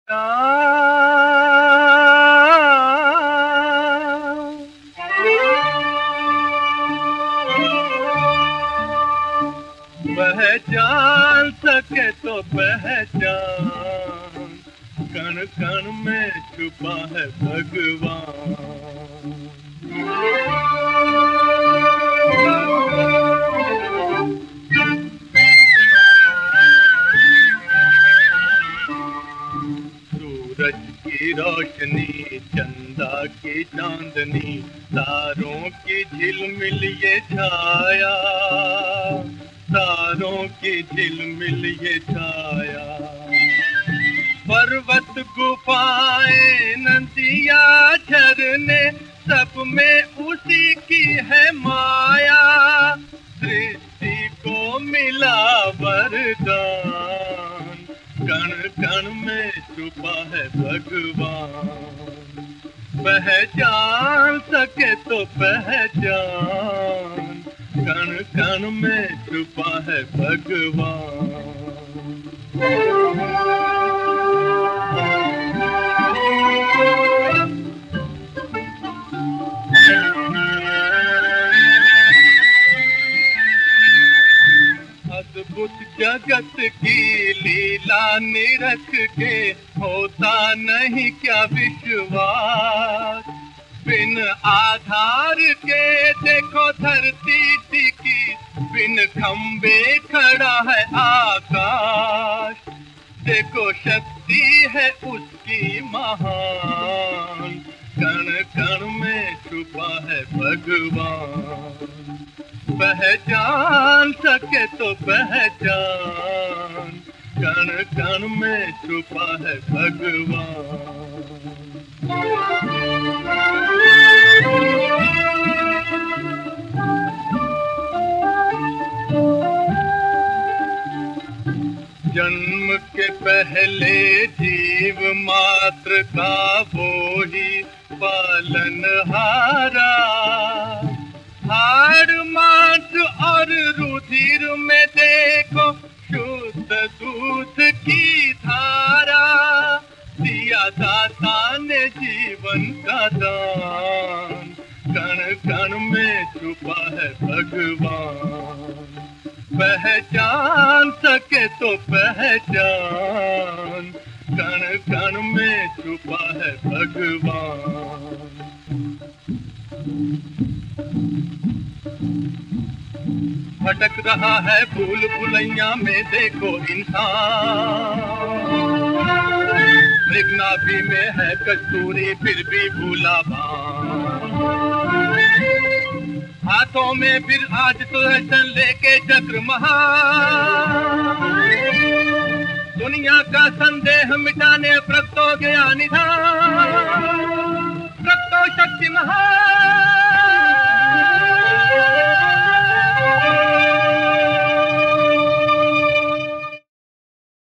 पहचान सके तो पहचान, कण कण में छुपा है भगवान। सूरज की रोशनी, चंदा की चांदनी, तारों की झिलमिल ये छाया, तारों की झिलमिल ये छाया। पर्वत गुफाएं नदियाँ झरने, सब में उसी की है माया। सृष्टि को मिला वरदान, कण कण में छुपा है भगवान। पहचान सके तो पहचान, कण कण में छुपा है भगवान। अद्भुत जगत की लीला निरख के, होता नहीं क्या विश्वास। बिन आधार के देखो धरती टिकी, बिन खंबे खड़ा है आकाश। देखो शक्ति है उसकी महान, कण कण में छुपा है भगवान। पहचान सके तो पहचान, कण कण में छुपा है भगवान। जन्म के पहले जीव मात्र का वो ही पालनहारा। हाड़ मांस और रुधिर में देखो शुद्ध दूध की धारा। दिया दाता ने जीवन का दान, कण कण में छुपा है भगवान। पहचान सके तो पहचान, कण कण में छुपा है भगवान। भटक रहा है भूल भुलैया में देखो इंसान। मृगनाभि में है कस्तूरी फिर भी भूला भान। हाथों में फिर आज सुदर्शन लेके चक्र महान। दुनिया का संदेह मिटाने प्रगटो गया निधान। प्रगटो शक्ति महान।